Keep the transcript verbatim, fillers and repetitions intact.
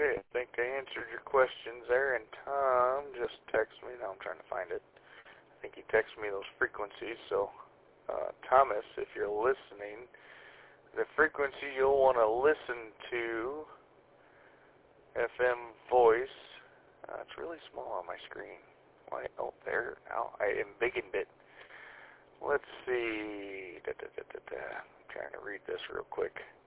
Okay, I think I answered your questions there, and Tom just texted me. Now I'm trying to find it. I think he texted me those frequencies. So, uh, Thomas, if you're listening, the frequency you'll want to listen to, F M voice, uh, it's really small on my screen. Why? Oh, there. Now I embiggened it. Let's see. Da, da, da, da, da. I'm trying to read this real quick.